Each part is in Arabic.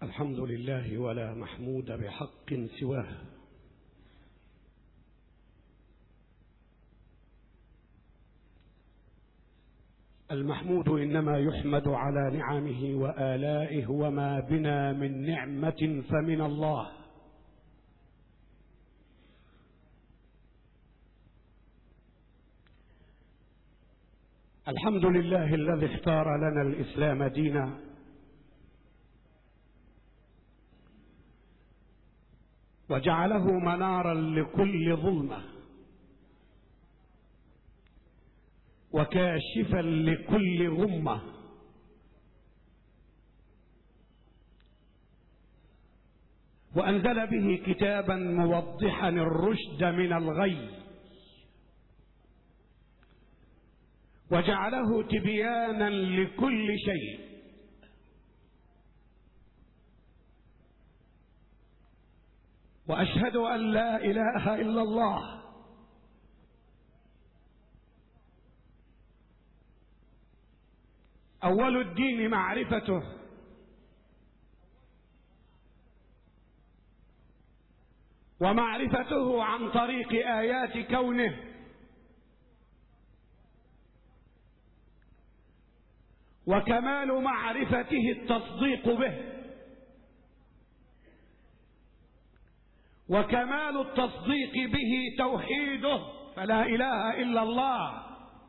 الحمد لله ولا محمود بحق سواه. المحمود إنما يحمد على نعمه وآلائه، وما بنا من نعمة فمن الله. الحمد لله الذي اختار لنا الإسلام دينا، وجعله منارا لكل ظلمة وكاشفا لكل غمة، وأنزل به كتابا موضحا الرشد من الغي، وجعله تبيانا لكل شيء. وأشهد أن لا إله إلا الله أول الدين معرفته، ومعرفته عن طريق آيات كونه، وكمال معرفته التصديق به، وكمال التصديق به توحيده فلا إله إلا الله،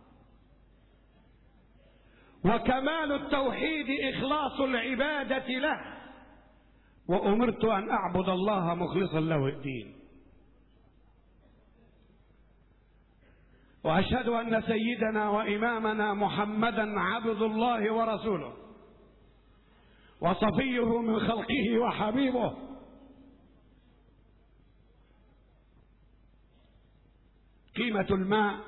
وكمال التوحيد إخلاص العبادة له. وأمرت أن أعبد الله مخلصا له الدين. وأشهد أن سيدنا وإمامنا محمدا عبد الله ورسوله، وصفيه من خلقه وحبيبه، قيمة الماء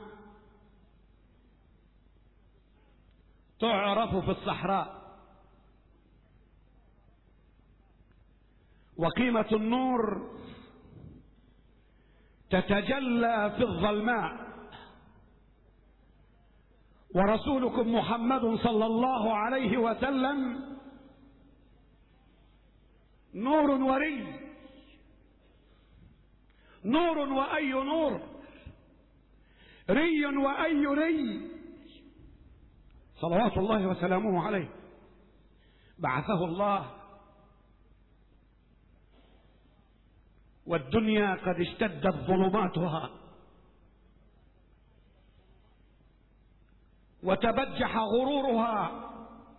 تعرف في الصحراء، وقيمة النور تتجلى في الظلماء. ورسولكم محمد صلى الله عليه وسلم نور وري، نور وأي نور، ري وأي ري، صلوات الله وسلامه عليه. بعثه الله والدنيا قد اشتدت ظلماتها، وتبجح غرورها،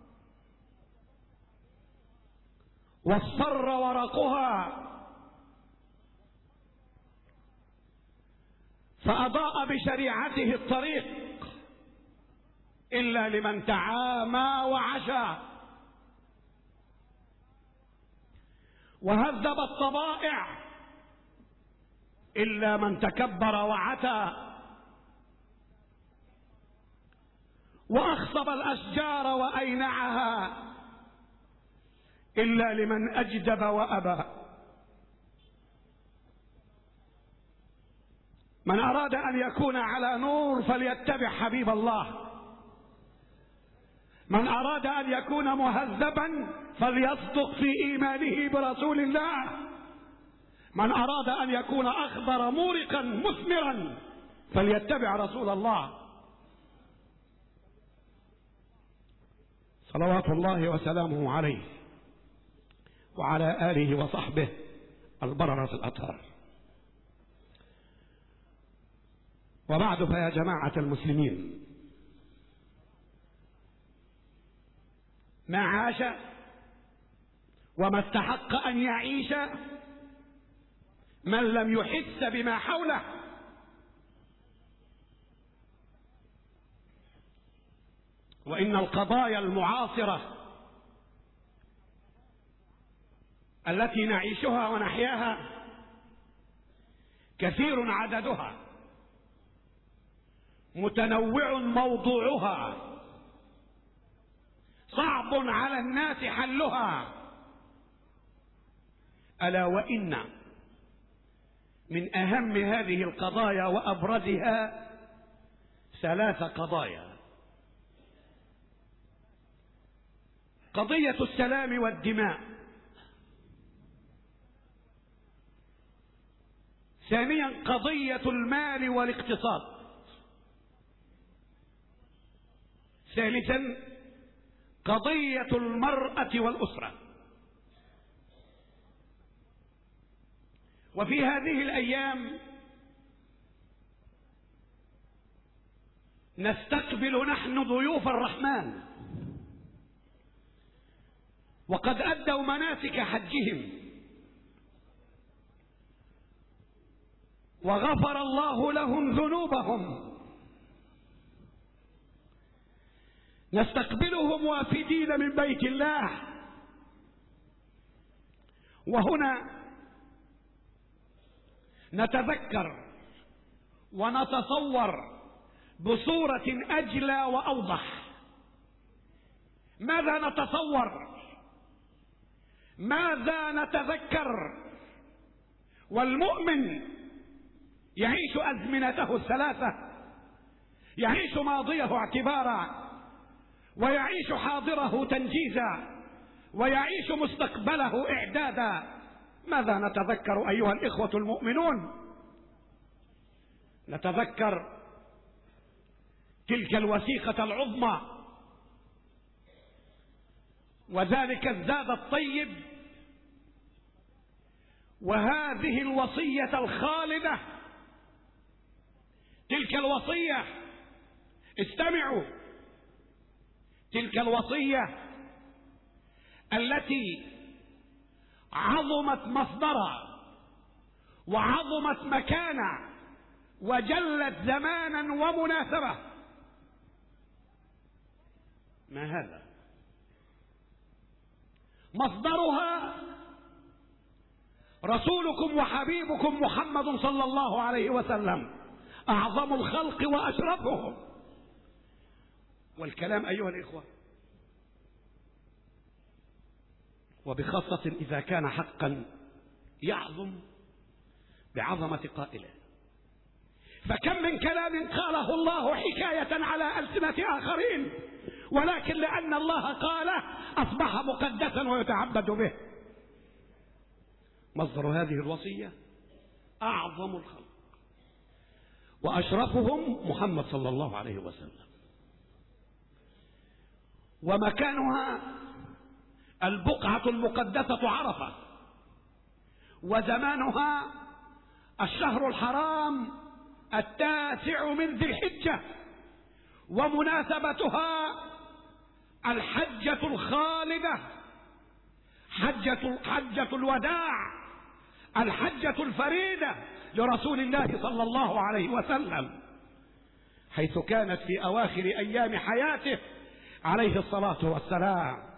واصفر ورقها، فأضاء بشريعته الطريق إلا لمن تعامى وعشى، وهذب الطبائع إلا من تكبر وعتى، وأخصب الأشجار وأينعها إلا لمن أجدب وأبى. من أراد أن يكون على نور فليتبع حبيب الله، من أراد أن يكون مهذبا فليصدق في إيمانه برسول الله، من أراد أن يكون أخضر مورقا مثمرا فليتبع رسول الله، صلوات الله وسلامه عليه وعلى آله وصحبه البررة الأطهار. وبعد، فيا جماعة المسلمين، ما عاش وما استحق أن يعيش من لم يحس بما حوله. وإن القضايا المعاصرة التي نعيشها ونحياها كثير عددها، متنوع موضوعها، صعب على الناس حلها. ألا وإن من أهم هذه القضايا وأبرزها 3 قضايا: قضية السلام والدماء، ثانيا قضية المال والاقتصاد. ثالثا قضية المرأة والأسرة. وفي هذه الأيام نستقبل نحن ضيوف الرحمن، وقد أدوا مناسك حجهم، وغفر الله لهم ذنوبهم. نستقبلهم وافدين من بيت الله، وهنا نتذكر ونتصور بصورة أجلى وأوضح. ماذا نتصور؟ ماذا نتذكر؟ والمؤمن يعيش أزمنته الثلاثة، يعيش ماضيه اعتبارا، ويعيش حاضره تنجيزا، ويعيش مستقبله إعدادا. ماذا نتذكر أيها الإخوة المؤمنون؟ نتذكر تلك الوثيقة العظمى، وذلك الزاد الطيب، وهذه الوصية الخالدة. تلك الوصية، استمعوا، تلك الوصية التي عظمت مصدرا وعظمت مكانا وجلت زمانا ومناسبة. ما هذا؟ مصدرها رسولكم وحبيبكم محمد صلى الله عليه وسلم، أعظم الخلق وأشرفهم. والكلام أيها الإخوة، وبخاصة إذا كان حقا، يعظم بعظمة قائله. فكم من كلام قاله الله حكاية على ألسنة آخرين، ولكن لأن الله قاله أصبح مقدسا ويتعبد به. مصدر هذه الوصية أعظم الخلق وأشرفهم محمد صلى الله عليه وسلم، ومكانها البقعة المقدسة عرفة، وزمانها الشهر الحرام 9 من ذي الحجة، ومناسبتها الحجة الخالدة، حجة الوداع، الحجة الفريدة لرسول الله صلى الله عليه وسلم، حيث كانت في أواخر أيام حياته عليه الصلاة والسلام.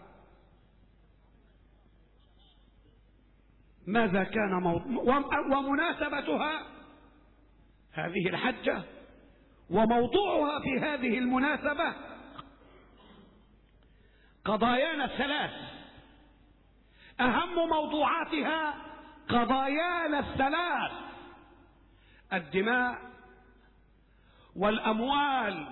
ماذا كان ومناسبتها هذه الحجة، وموضوعها في هذه المناسبة قضايانا الثلاث. أهم موضوعاتها قضايانا الثلاث: الدماء والأموال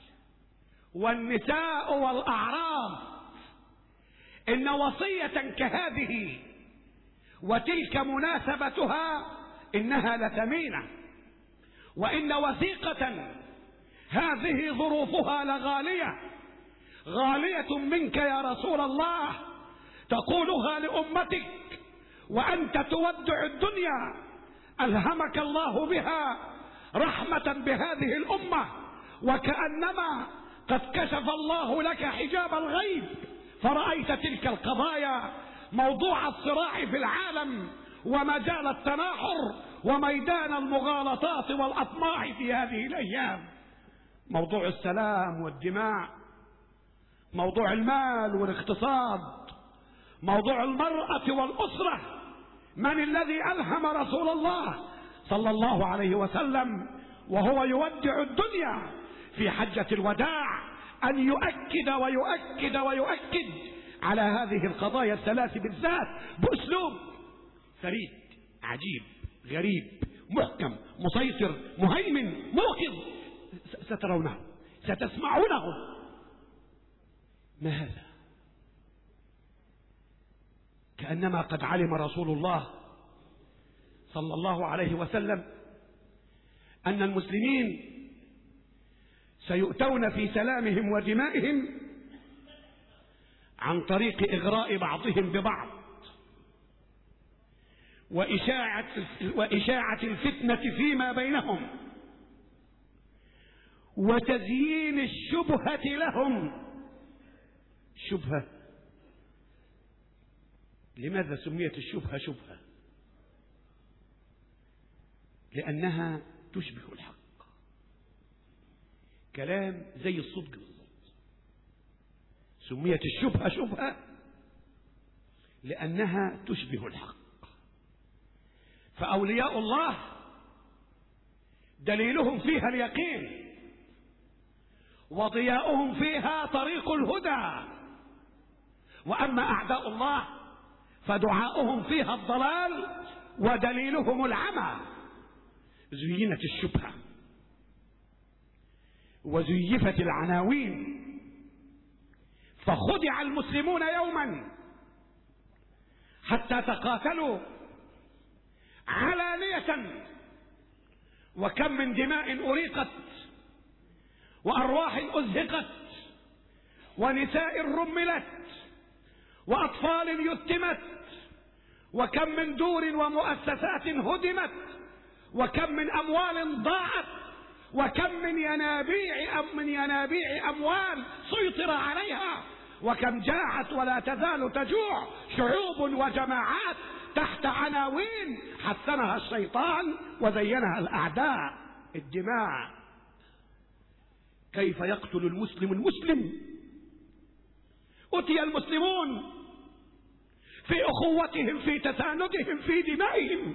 والنساء والأعراض. إن وصية كهذه وتلك مناسبتها إنها لثمينة، وإن وثيقة هذه ظروفها لغالية، غالية منك يا رسول الله، تقولها لأمتك وأنت تودع الدنيا. ألهمك الله بها رحمة بهذه الأمة، وكأنما قد كشف الله لك حجاب الغيب، فرأيت تلك القضايا موضوع الصراع في العالم، ومجال التناحر، وميدان المغالطات والأطماع في هذه الأيام. موضوع السلام والدماء، موضوع المال والاقتصاد، موضوع المرأة والأسرة. من الذي ألهم رسول الله صلى الله عليه وسلم وهو يودع الدنيا في حجة الوداع أن يؤكد ويؤكد ويؤكد على هذه القضايا الثلاث بالذات بأسلوب فريد عجيب غريب محكم مسيطر مهيمن موقظ؟ سترونه، ستسمعونه. ما هذا؟ كأنما قد علم رسول الله صلى الله عليه وسلم أن المسلمين سيؤتون في سلامهم ودمائهم عن طريق إغراء بعضهم ببعض وإشاعة الفتنة فيما بينهم وتزيين الشبهة لهم. شبهة، لماذا سميت الشبهة شبهة؟ لأنها تشبه الحق، كلام زي الصدق بالضبط. سميت الشبهة شبهة لأنها تشبه الحق. فأولياء الله دليلهم فيها اليقين، وضياؤهم فيها طريق الهدى. وأما أعداء الله فدعاؤهم فيها الضلال ودليلهم العمى. زينت الشبهة وزيفت العناوين، فخدع المسلمون يوما حتى تقاتلوا علانية، وكم من دماء أريقت وأرواح أزهقت ونساء رملت وأطفال يتمت، وكم من دور ومؤسسات هدمت، وكم من أموال ضاعت، وكم من ينابيع أموال سيطر عليها، وكم جاعت ولا تزال تجوع شعوب وجماعات تحت عناوين حسنها الشيطان وزينها الأعداء. الدماء، كيف يقتل المسلم المسلم؟ أتي المسلمون في أخوتهم، في تساندهم، في دمائهم،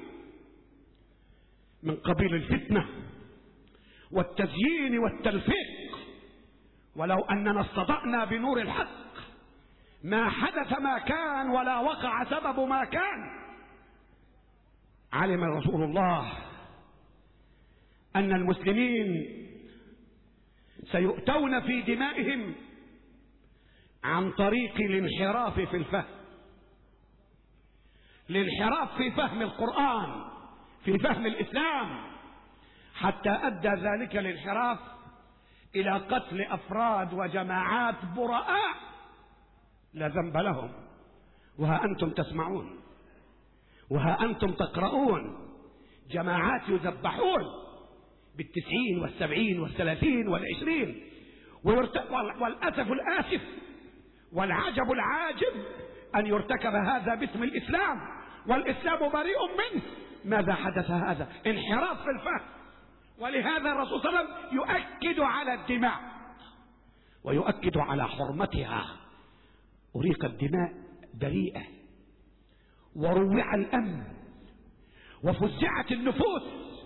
من قبيل الفتنة والتزيين والتلفيق. ولو أننا استضأنا بنور الحق ما حدث ما كان ولا وقع سبب ما كان. علم رسول الله أن المسلمين سيؤتون في دمائهم عن طريق الانحراف في الفهم، الانحراف في فهم القرآن، في فهم الإسلام، حتى أدى ذلك الانحراف إلى قتل أفراد وجماعات براء لا ذنب لهم. وها أنتم تسمعون، وها أنتم تقرؤون جماعات يذبحون بالتسعين والسبعين والثلاثين والعشرين، والأسف الآسف والعجب العاجب أن يرتكب هذا باسم الإسلام والإسلام بريء منه. ماذا حدث؟ هذا انحراف في الفهم. ولهذا الرسول صلى الله عليه وسلم يؤكد على الدماء ويؤكد على حرمتها. أريق الدماء بريئة، وروع الأمن، وفزعت النفوس،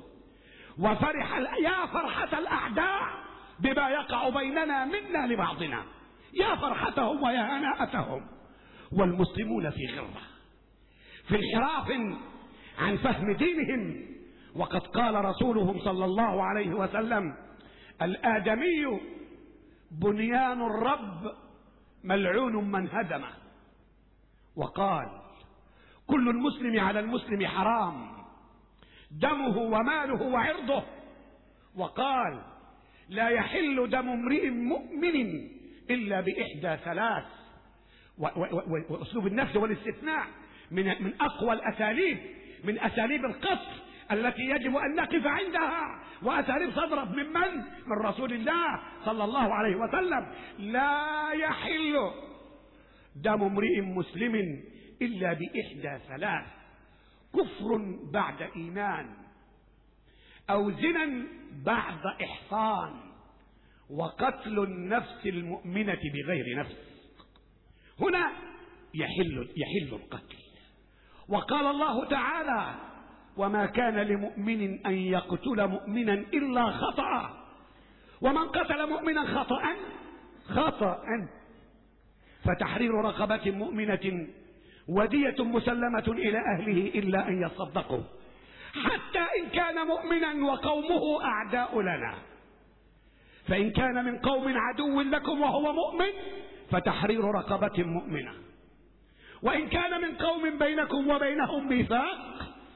يا فرحة الأعداء بما يقع بيننا منا لبعضنا، يا فرحتهم ويا هناءتهم. والمسلمون في غرة، في انحراف عن فهم دينهم. وقد قال رسولهم صلى الله عليه وسلم: الآدمي بنيان الرب ملعون من هدمه. وقال: كل المسلم على المسلم حرام، دمه وماله وعرضه. وقال: لا يحل دم امرئ مؤمن إلا بإحدى ثلاث. وأسلوب النفي والاستثناء من أقوى الأساليب، من أساليب القصر التي يجب أن نقف عندها، وأساليب صدرت من رسول الله صلى الله عليه وسلم. لا يحل دم امرئ مسلم إلا بإحدى ثلاث: كفر بعد إيمان، أو زنا بعد إحصان، وقتل النفس المؤمنة بغير نفس. هنا يحل القتل. وقال الله تعالى: وما كان لمؤمن أن يقتل مؤمنا إلا خطأ، ومن قتل مؤمنا خطأ فتحرير رقبة مؤمنة ودية مسلمة إلى أهله إلا أن يصدقوا، حتى إن كان مؤمنا وقومه أعداء لنا. فإن كان من قوم عدو لكم وهو مؤمن فتحرير رقبة مؤمنة. وإن كان من قوم بينكم وبينهم ميثاق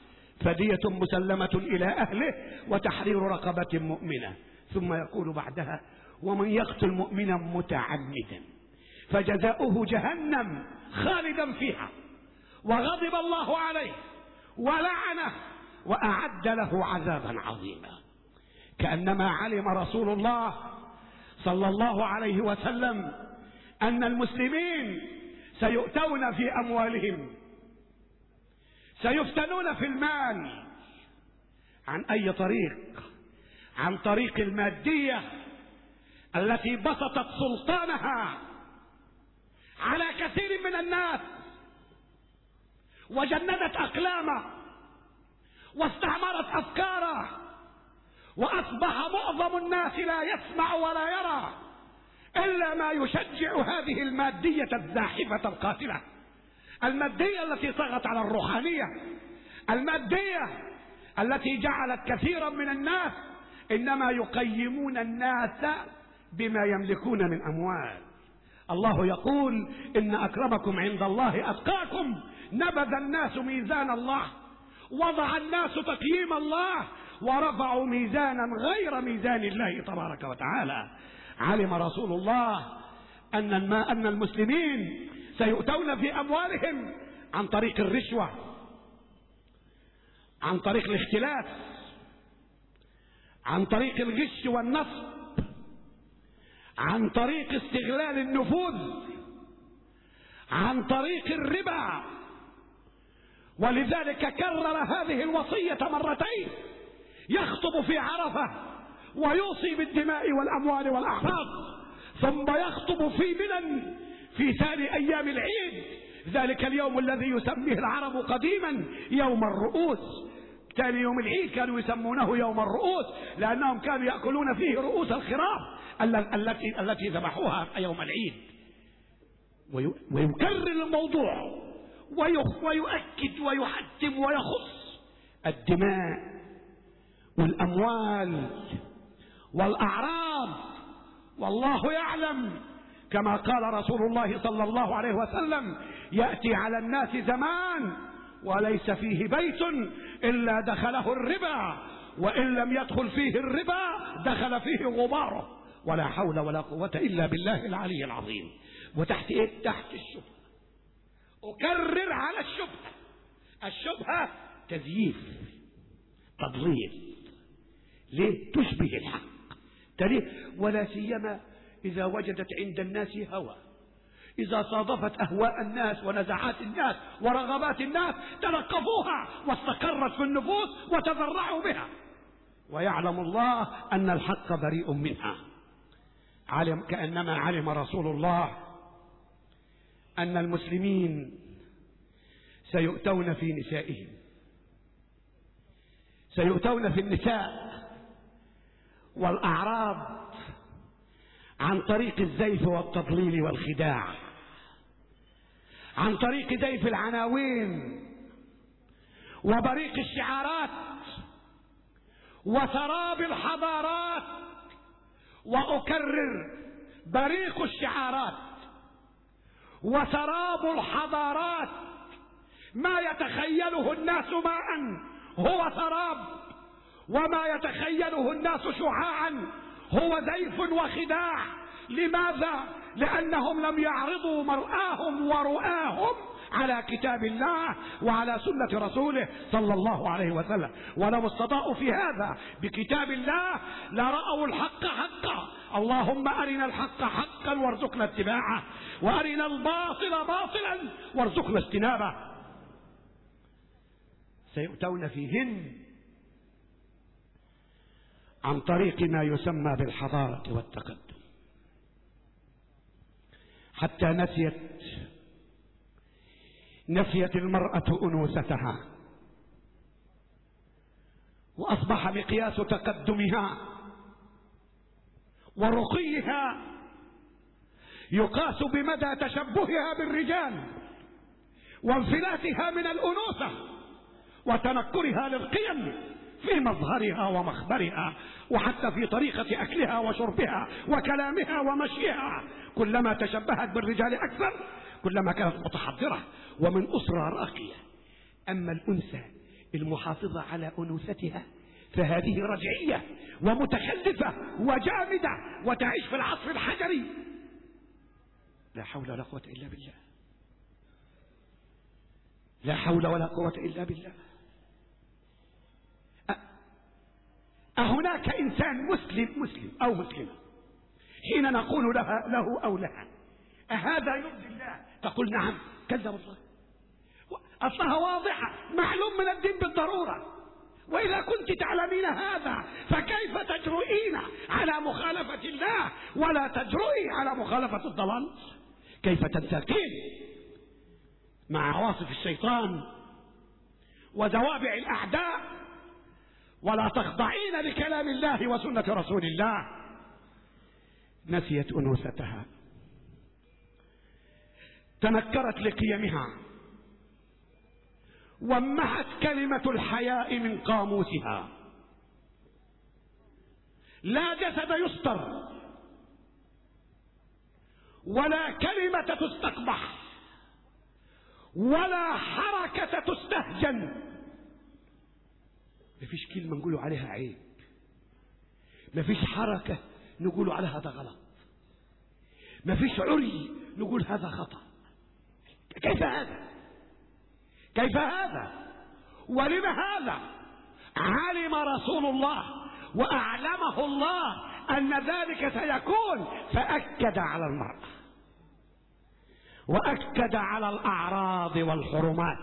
فدية مسلمة إلى أهله وتحرير رقبة مؤمنة. ثم يقول بعدها: ومن يقتل مؤمنا متعمدا فجزاؤه جهنم خالدا فيها وغضب الله عليه ولعنه وأعد له عذابا عظيما. كأنما علم رسول الله صلى الله عليه وسلم أن المسلمين سيؤتون في أموالهم، سيفتنون في المال. عن أي طريق؟ عن طريق المادية التي بسطت سلطانها على كثير من الناس وجندت أقلامه واستعمرت أفكاره، وأصبح معظم الناس لا يسمع ولا يرى إلا ما يشجع هذه المادية الزاحفة القاتلة، المادية التي طغت على الروحانية، المادية التي جعلت كثيرا من الناس إنما يقيمون الناس بما يملكون من أموال. الله يقول: إن أكرمكم عند الله أتقاكم. نبذ الناس ميزان الله، وضع الناس تقييم الله، ورفعوا ميزانا غير ميزان الله تبارك وتعالى. علم رسول الله أن المسلمين سيؤتون في أموالهم عن طريق الرشوة، عن طريق الاختلاس، عن طريق الغش والنصب، عن طريق استغلال النفوذ، عن طريق الربا. ولذلك كرر هذه الوصية مرتين، يخطب في عرفة ويوصي بالدماء والأموال والأعراض، ثم يخطب في منى في ثاني أيام العيد، ذلك اليوم الذي يسميه العرب قديما يوم الرؤوس. ثاني يوم العيد كانوا يسمونه يوم الرؤوس لأنهم كانوا يأكلون فيه رؤوس الخراف التي ذبحوها يوم العيد. ويكرر الموضوع ويؤكد ويحتم ويخص الدماء والأموال والأعراض. والله يعلم كما قال رسول الله صلى الله عليه وسلم: يأتي على الناس زمان وليس فيه بيت إلا دخله الربا، وإن لم يدخل فيه الربا دخل فيه غباره، ولا حول ولا قوة إلا بالله العلي العظيم. وتحت إيه؟ تحت الشبهة. أكرر على الشبهة. الشبهة تزييف، تضليل، ليه؟ تشبه الحق. ولا سيما إذا وجدت عند الناس هوى، إذا صادفت أهواء الناس ونزعات الناس ورغبات الناس تلقفوها واستقرت في النفوس وتذرعوا بها. ويعلم الله أن الحق بريء منها. كأنما علم رسول الله أن المسلمين سيؤتون في نسائهم، سيؤتون في النساء والأعراض عن طريق الزيف والتضليل والخداع، عن طريق زيف العناوين وبريق الشعارات وسراب الحضارات. وأكرر: بريق الشعارات وسراب الحضارات ما يتخيله الناس ماء هو سراب، وما يتخيله الناس شعاعا هو زيف وخداع. لماذا؟ لأنهم لم يعرضوا مرآهم ورؤاهم على كتاب الله وعلى سنة رسوله صلى الله عليه وسلم. ولو استطاعوا في هذا بكتاب الله لرأوا الحق حقا. اللهم أرنا الحق حقا وارزقنا اتباعه، وأرنا الباطل باطلا وارزقنا اجتنابه. سيؤتون فيهن عن طريق ما يسمى بالحضارة والتقدم، حتى نسيت المرأة أنوثتها، وأصبح مقياس تقدمها ورقيها يقاس بمدى تشبهها بالرجال وانفلاتها من الأنوثة وتنكرها للقيم في مظهرها ومخبرها، وحتى في طريقة أكلها وشربها وكلامها ومشيها. كلما تشبهت بالرجال أكثر كلما كانت متحضرة ومن أسرة راقية. أما الأنثى المحافظة على أنوثتها فهذه رجعية ومتخلفة وجامدة وتعيش في العصر الحجري. لا حول ولا قوة إلا بالله، لا حول ولا قوة إلا بالله. أهناك إنسان مسلم أو مسلمة حين نقول له أو لها أهذا يرضي الله؟ تقول نعم. كذا والله، أصلها واضحة، معلوم من الدين بالضرورة. وإذا كنت تعلمين هذا فكيف تجرؤين على مخالفة الله ولا تجرؤي على مخالفة الضلال؟ كيف تنساقين مع عواصف الشيطان وزوابع الأعداء ولا تخضعين لكلام الله وسنة رسول الله؟ نسيت أنوثتها، تنكرت لقيمها، ومحت كلمة الحياء من قاموسها. لا جسد يستر ولا كلمة تستقبح ولا حركة تستهجن. مفيش كلمة نقول عليها عيب، مفيش حركة نقول عليها هذا غلط، مفيش عري نقول هذا خطأ. كيف هذا؟ كيف هذا؟ ولم هذا؟ علم رسول الله وأعلمه الله أن ذلك سيكون، فأكد على المرأة وأكد على الأعراض والحرمات،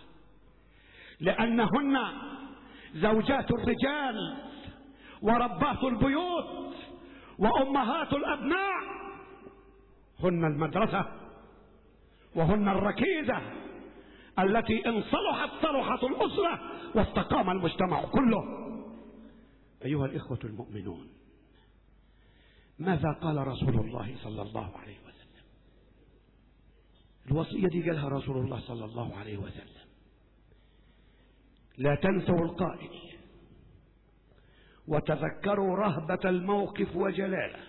لأنهن زوجات الرجال وربات البيوت وأمهات الأبناء، هن المدرسة وهن الركيزة التي إن صلحت صلحت الأسرة واستقام المجتمع كله. أيها الإخوة المؤمنون، ماذا قال رسول الله صلى الله عليه وسلم؟ الوصية دي قالها رسول الله صلى الله عليه وسلم: لا تنسوا القائل وتذكروا رهبة الموقف وجلاله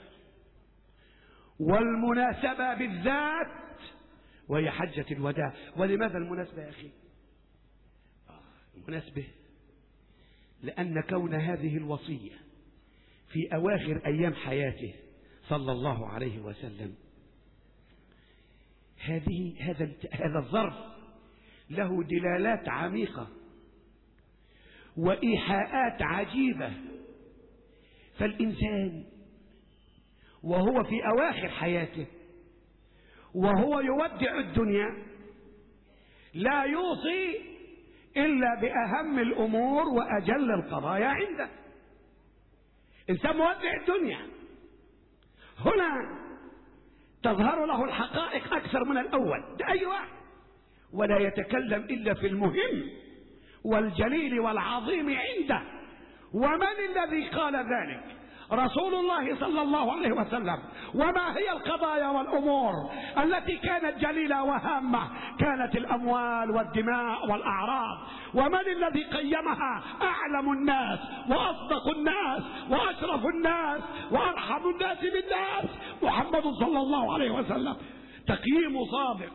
والمناسبة بالذات وهي حجة الوداع. ولماذا المناسبة يا أخي؟ المناسبة لأن كون هذه الوصية في أواخر أيام حياته صلى الله عليه وسلم، هذا الظرف له دلالات عميقة وإيحاءات عجيبة. فالإنسان وهو في أواخر حياته وهو يودع الدنيا لا يوصي إلا بأهم الأمور وأجل القضايا عنده. إنسان مودع الدنيا هنا تظهر له الحقائق أكثر من الأول، ده أي واحد، ولا يتكلم إلا في المهم والجليل والعظيم عنده. ومن الذي قال ذلك؟ رسول الله صلى الله عليه وسلم. وما هي القضايا والأمور التي كانت جليلة وهامة؟ كانت الأموال والدماء والأعراض. ومن الذي قيمها؟ أعلم الناس وأصدق الناس وأشرف الناس وأرحم الناس بالناس، محمد صلى الله عليه وسلم. تقييم صادق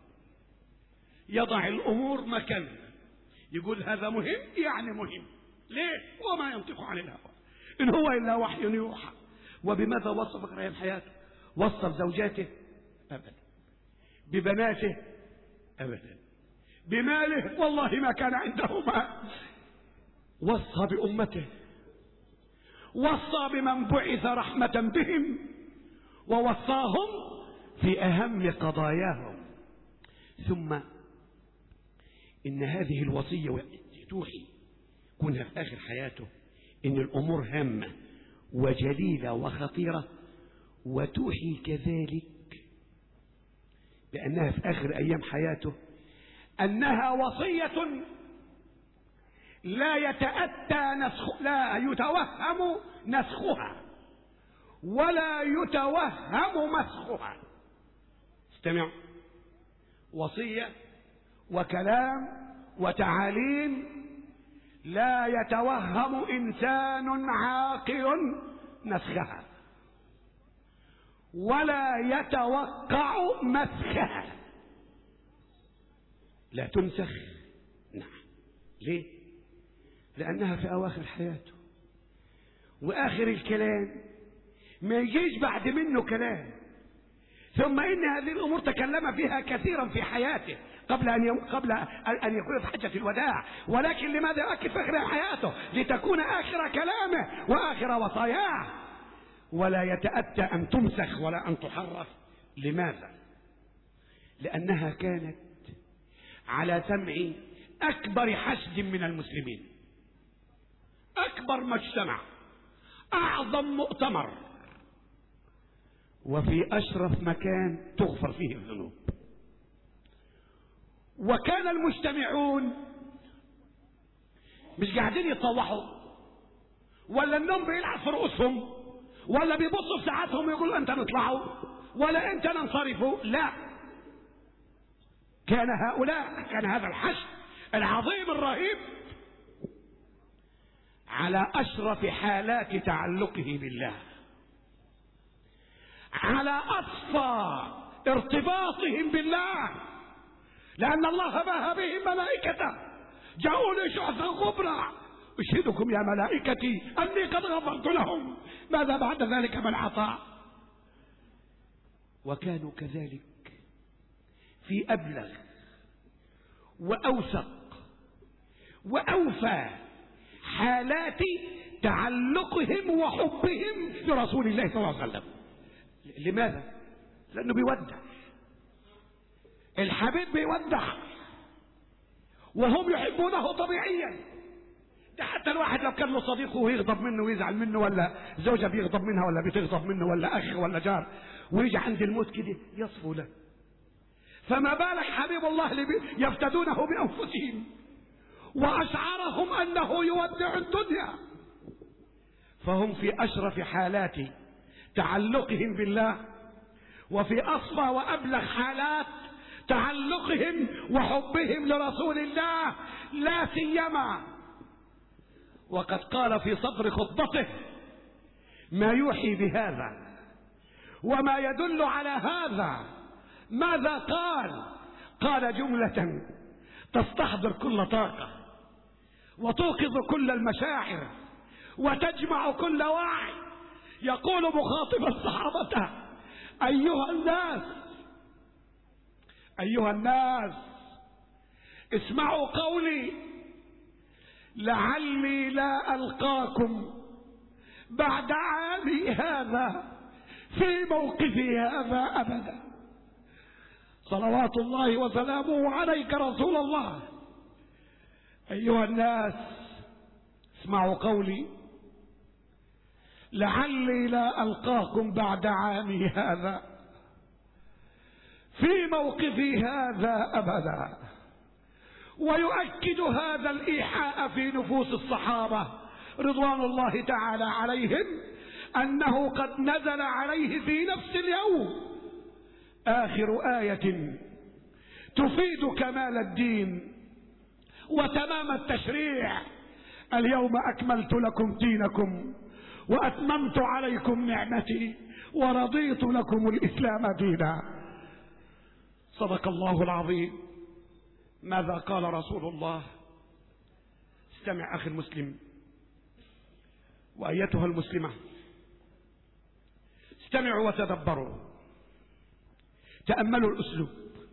يضع الأمور مكانها، يقول هذا مهم يعني مهم. ليه؟ وما ينطق عن الهوى إن هو إلا وحي يوحى. وبماذا وصف أيام حياته؟ وصف زوجاته؟ أبدا. ببناته؟ أبدا. بماله؟ والله ما كان عنده مال. وصى بأمته، وصى بمن بعث رحمة بهم، ووصاهم في أهم قضاياهم. ثم إن هذه الوصية توحي كونها في آخر حياته إن الأمور هامة وجليلة وخطيرة، وتوحي كذلك بأنها في آخر أيام حياته أنها وصية لا يتوهم نسخها ولا يتوهم مسخها. استمعوا، وصية وكلام وتعاليم لا يتوهم إنسان عاقل نسخها ولا يتوقع مسخها. لا تنسخ. نعم. ليه؟ لأنها في أواخر حياته، وآخر الكلام ما يجيش بعد منه كلام. ثم إن هذه الأمور تكلم فيها كثيرا في حياته قبل أن يكون في حجة الوداع، ولكن لماذا يؤكد في آخر حياته؟ لتكون آخر كلامه وآخر وصاياه، ولا يتأتى أن تمسخ ولا أن تحرف. لماذا؟ لأنها كانت على سمع أكبر حشد من المسلمين، أكبر مجتمع، أعظم مؤتمر، وفي أشرف مكان تغفر فيه الذنوب. وكان المجتمعون مش قاعدين يتطوحوا، ولا النوم بيلعب في رؤوسهم، ولا بيبصوا في ساعاتهم ويقولوا أنت نطلعوا ولا أنت ننصرفوا. لا، كان هذا الحشد العظيم الرهيب على أشرف حالات تعلقه بالله، على أصفى ارتباطهم بالله، لأن الله باهى بهم ملائكته، جاءوا لي شعثا غبرا، أشهدكم يا ملائكتي أني قد غفرت لهم، ماذا بعد ذلك من عطاء؟ وكانوا كذلك في أبلغ وأوثق وأوفى حالات تعلقهم وحبهم برسول الله صلى الله عليه وسلم. لماذا؟ لأنه بيودع، الحبيب بيودع، وهم يحبونه طبيعيا. ده حتى الواحد لو كان له صديقه ويغضب منه ويزعل منه، ولا زوجة بيغضب منها ولا بتغضب منه، ولا أخ ولا جار، ويجي عند الموت كده يصفو له، فما بالك حبيب الله اللي يفتدونه بأنفسهم وأشعرهم أنه يودع الدنيا. فهم في أشرف حالات تعلقهم بالله، وفي أصفى وأبلغ حالات تعلقهم وحبهم لرسول الله، لا سيما وقد قال في صدر خطبته ما يوحي بهذا وما يدل على هذا. ماذا قال؟ قال جملة تستحضر كل طاقة وتوقظ كل المشاعر وتجمع كل وعي. يقول مخاطبا صحابته: أيها الناس اسمعوا قولي، لعلي لا ألقاكم بعد عامي هذا في موقفي هذا أبدا. صلوات الله وسلامه عليك رسول الله. أيها الناس اسمعوا قولي، لعلي لا ألقاكم بعد عامي هذا في موقفي هذا أبدا. ويؤكد هذا الإيحاء في نفوس الصحابة رضوان الله تعالى عليهم أنه قد نزل عليه في نفس اليوم آخر آية تفيد كمال الدين وتمام التشريع: اليوم أكملت لكم دينكم وأتممت عليكم نعمتي ورضيت لكم الإسلام دينا. صدق الله العظيم. ماذا قال رسول الله؟ استمع أخي المسلم وأيتها المسلمة، استمعوا وتدبروا، تأملوا الأسلوب.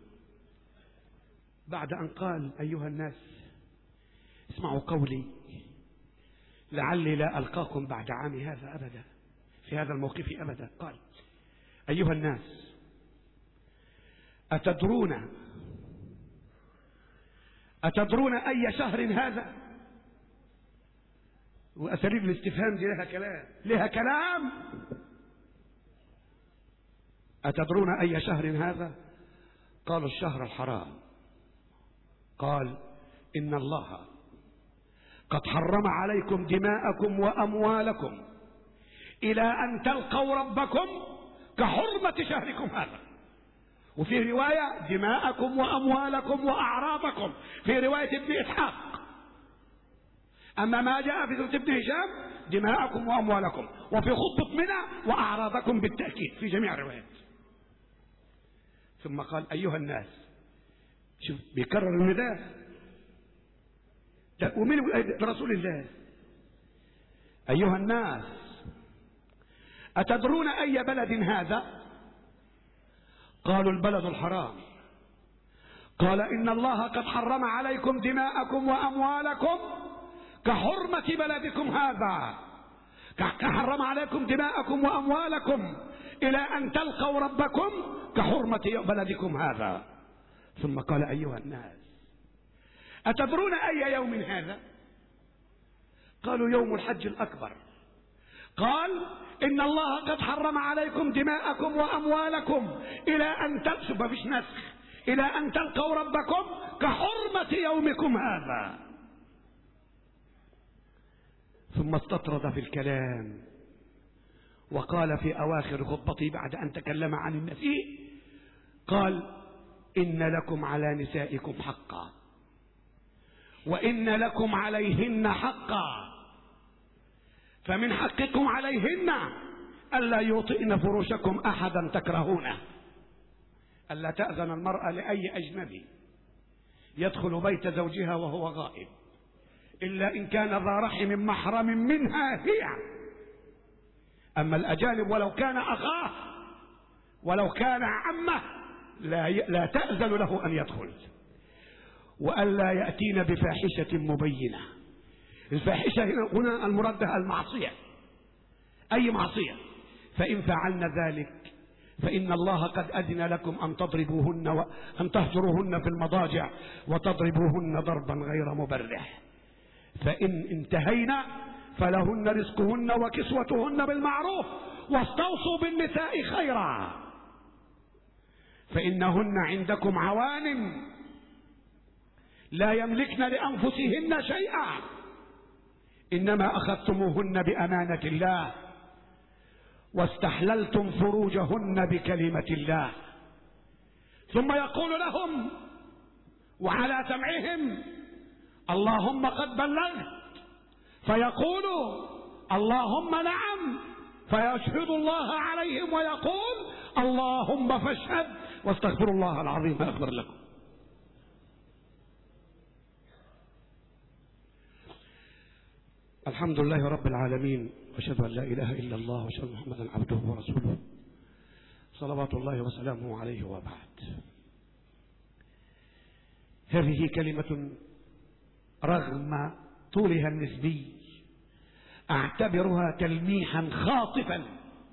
بعد أن قال أيها الناس اسمعوا قولي لعلي لا ألقاكم بعد عامي هذا أبدا في هذا الموقف أبدا، قال: أيها الناس أتدرون أي شهر هذا؟ وأساليب الاستفهام دي لها كلام. أتدرون أي شهر هذا؟ قالوا: الشهر الحرام. قال: إن الله قد حرم عليكم دماءكم وأموالكم إلى أن تلقوا ربكم كحرمة شهركم هذا. وفي رواية: دماءكم وأموالكم وأعراضكم، في رواية ابن إسحاق. أما ما جاء في سورة ابن هشام: دماءكم وأموالكم، وفي خطبة منى: وأعراضكم، بالتأكيد في جميع الروايات. ثم قال: أيها الناس، شوف بيكرر النداء، ومن رسول الله. أيها الناس، أتدرون أي بلد هذا؟ قالوا البلد الحرام. قال إن الله قد حرم عليكم دماءكم وأموالكم كحرمة بلدكم هذا، كحرم عليكم دماءكم وأموالكم إلى أن تلقوا ربكم كحرمة بلدكم هذا. ثم قال أيها الناس، أتدرون أي يوم هذا؟ قالوا يوم الحج الأكبر. قال إن الله قد حرم عليكم دماءكم وأموالكم إلى أن تلقوا، مفيش نسخ، إلى أن تلقوا ربكم كحرمة يومكم هذا. ثم استطرد في الكلام وقال في أواخر خطبته بعد أن تكلم عن النسيء، قال إن لكم على نسائكم حقا وإن لكم عليهن حقا، فمن حقكم عليهن ألا يوطئن فروشكم أحدا تكرهونه، ألا تأذن المرأة لأي أجنبي يدخل بيت زوجها وهو غائب إلا إن كان ذا رحم محرم منها هي. أما الأجانب ولو كان أخاه ولو كان عمه لا تأذن له أن يدخل. وألا يأتين بفاحشة مبينة. الفاحشة هنا المراد بها المعصية، أي معصية. فإن فعلن ذلك فإن الله قد أذن لكم أن تضربوهن وأن تهجروهن في المضاجع وتضربوهن ضربا غير مبرح. فإن انتهينا فلهن رزقهن وكسوتهن بالمعروف واستوصوا بالنساء خيرا فإنهن عندكم عوان لا يملكن لأنفسهن شيئا إنما أخذتموهن بأمانة الله واستحللتم فروجهن بكلمة الله. ثم يقول لهم وعلى سمعهم اللهم قد بلغت، فيقولوا اللهم نعم، فيشهد الله عليهم ويقول اللهم فاشهد واستغفر الله العظيم أغفر لكم. الحمد لله رب العالمين، واشهد ان لا اله الا الله واشهد ان محمدا عبده ورسوله صلوات الله وسلامه عليه. وبعد، هذه كلمة رغم طولها النسبي اعتبرها تلميحا خاطفا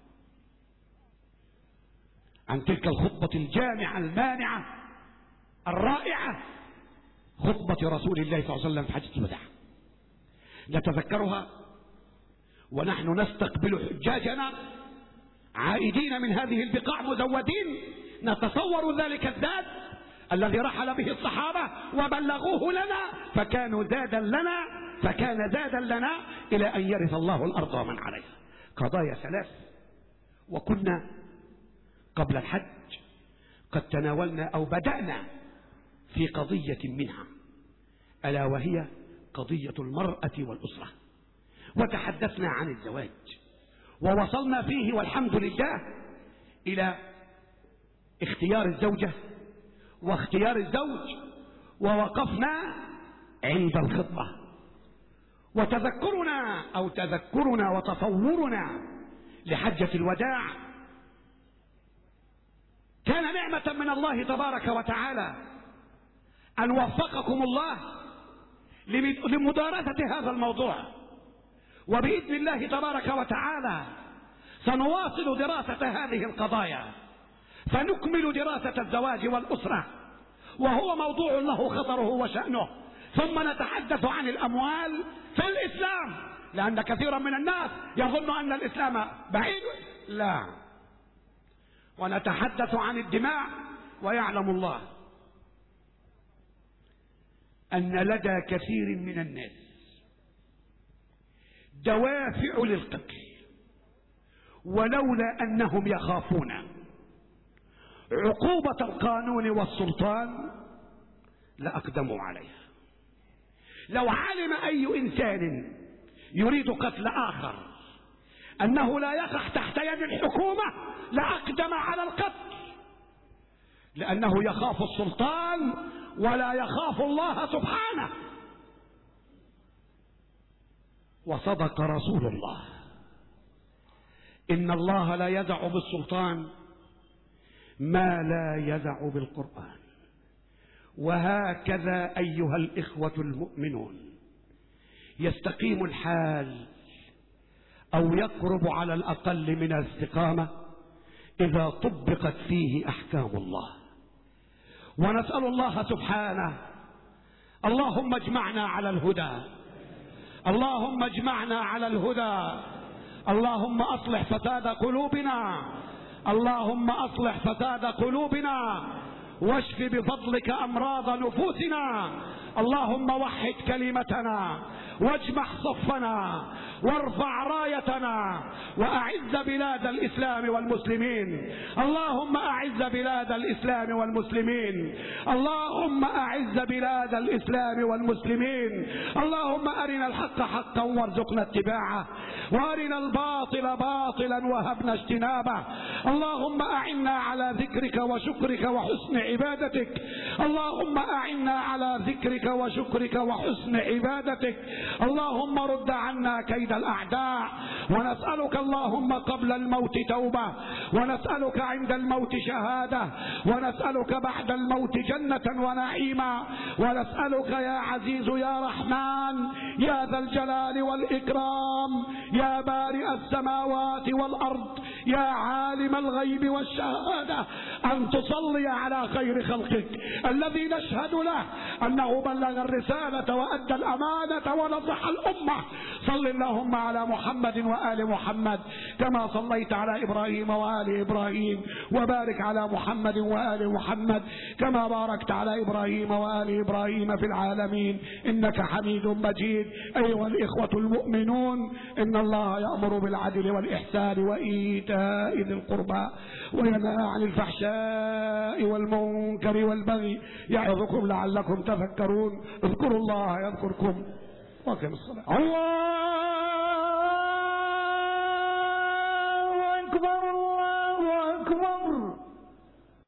عن تلك الخطبة الجامعة المانعة الرائعة، خطبة رسول الله صلى الله عليه وسلم في حجة الوداع. نتذكرها ونحن نستقبل حجاجنا عائدين من هذه البقاع مزودين، نتصور ذلك الزاد الذي رحل به الصحابة وبلغوه لنا فكان زادا لنا إلى أن يرث الله الأرض ومن عليها. قضايا ثلاث، وكنا قبل الحج قد تناولنا أو بدأنا في قضية منها، ألا وهي قضية المرأة والأسرة، وتحدثنا عن الزواج ووصلنا فيه والحمد لله إلى اختيار الزوجة واختيار الزوج، ووقفنا عند الخطبة. تذكرنا وتصورنا لحجة الوداع كان نعمة من الله تبارك وتعالى أن وفقكم الله لمدارسة هذا الموضوع، وبإذن الله تبارك وتعالى سنواصل دراسة هذه القضايا، فنكمل دراسة الزواج والأسرة وهو موضوع له خطره وشأنه. ثم نتحدث عن الأموال في الإسلام، لأن كثيرا من الناس يظن أن الإسلام بعيد، لا، ونتحدث عن الدماء، ويعلم الله أن لدى كثير من الناس دوافع للقتل، ولولا أنهم يخافون عقوبة القانون والسلطان لأقدموا عليها. لو علم أي إنسان يريد قتل آخر أنه لا يقع تحت يد الحكومة لأقدم على القتل، لأنه يخاف السلطان ولا يخاف الله سبحانه. وصدق رسول الله. إن الله لا يزع بالسلطان ما لا يزع بالقرآن. وهكذا أيها الإخوة المؤمنون يستقيم الحال أو يقرب على الأقل من الاستقامة إذا طبقت فيه أحكام الله. ونسأل الله سبحانه: اللهم اجمعنا على الهدى، اللهم اجمعنا على الهدى، اللهم أصلح فساد قلوبنا، اللهم أصلح فساد قلوبنا، واشف بفضلك أمراض نفوسنا، اللهم وحد كلمتنا، واجمع صفنا، وارفع رايتنا، وأعز بلاد الإسلام والمسلمين. اللهم أعز بلاد الإسلام والمسلمين، اللهم أعز بلاد الإسلام والمسلمين. اللهم أرنا الحق حقا وارزقنا اتباعه، وأرنا الباطل باطلا وهبنا اجتنابه. اللهم أعنا على ذكرك وشكرك وحسن عبادتك، اللهم أعنا على ذكرك وشكرك وحسن عبادتك. اللهم رد عنا كيد الأعداء، ونسألك اللهم قبل الموت توبة، ونسألك عند الموت شهادة، ونسألك بعد الموت جنة ونعيما، ونسألك يا عزيز يا رحمن يا ذا الجلال والإكرام يا بارئ السماوات والأرض يا عالم الغيب والشهادة أن تصلي على خير خلقك الذي نشهد له أنه بلغ الرسالة وأدى الأمانة ونصح الأمة. صل اللهم على محمد وآل محمد كما صليت على إبراهيم وآل إبراهيم، وبارك على محمد وآل محمد كما باركت على إبراهيم وآل إبراهيم في العالمين إنك حميد مجيد. أيها الإخوة المؤمنون، إن الله يأمر بالعدل والإحسان وإيتاء ذي القربى وينهى عن الفحشاء والمنكر والبغي يعظكم لعلكم تذكرون. اذكروا الله يذكركم وأقيموا الصلاة. الله أكبر.